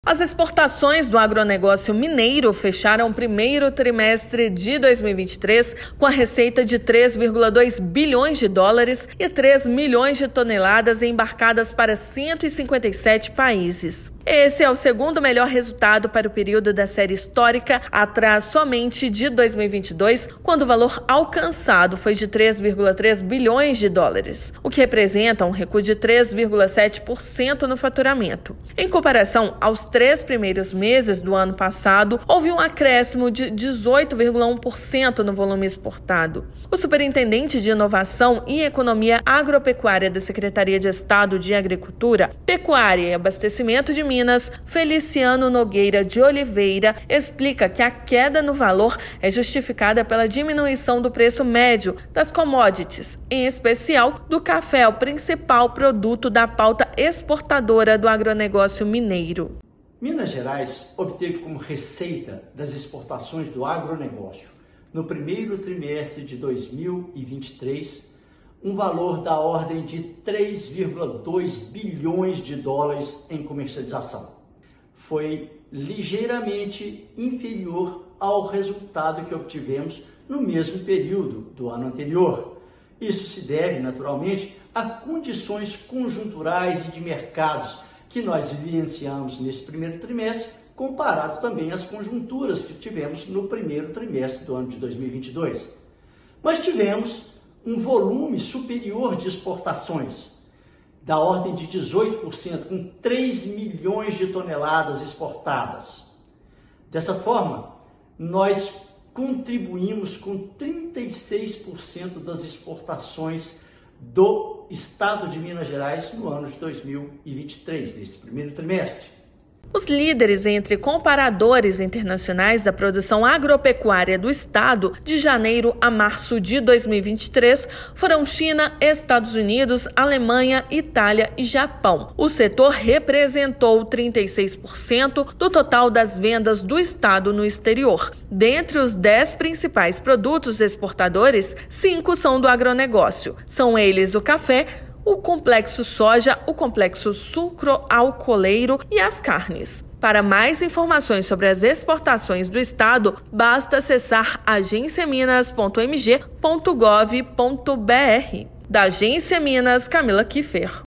As exportações do agronegócio mineiro fecharam o primeiro trimestre de 2023 com a receita de 3,2 bilhões de dólares e 3 milhões de toneladas embarcadas para 157 países. Esse é o segundo melhor resultado para o período da série histórica, atrás somente de 2022, quando o valor alcançado foi de 3,3 bilhões de dólares, o que representa um recuo de 3,7% no faturamento. Em comparação aos 3 primeiros meses do ano passado, houve um acréscimo de 18,1% no volume exportado. O superintendente de Inovação e Economia Agropecuária da Secretaria de Estado de Agricultura, Pecuária e Abastecimento de Minas, Feliciano Nogueira de Oliveira, explica que a queda no valor é justificada pela diminuição do preço médio das commodities, em especial do café, o principal produto da pauta exportadora do agronegócio mineiro. Minas Gerais obteve como receita das exportações do agronegócio, no primeiro trimestre de 2023, um valor da ordem de 3,2 bilhões de dólares em comercialização. Foi ligeiramente inferior ao resultado que obtivemos no mesmo período do ano anterior. Isso se deve, naturalmente, a condições conjunturais e de mercados que nós vivenciamos nesse primeiro trimestre, comparado também às conjunturas que tivemos no primeiro trimestre do ano de 2022. Mas tivemos um volume superior de exportações, da ordem de 18%, com 3 milhões de toneladas exportadas. Dessa forma, nós contribuímos com 36% das exportações do Estado de Minas Gerais no ano de 2023, nesse primeiro trimestre. Os líderes entre comparadores internacionais da produção agropecuária do estado de janeiro a março de 2023 foram China, Estados Unidos, Alemanha, Itália e Japão. O setor representou 36% do total das vendas do estado no exterior. Dentre os 10 principais produtos exportadores, 5 são do agronegócio. São eles o café, o complexo soja, o complexo sucroalcooleiro e as carnes. Para mais informações sobre as exportações do estado, basta acessar agenciaminas.mg.gov.br. Da Agência Minas, Camila Kiffer.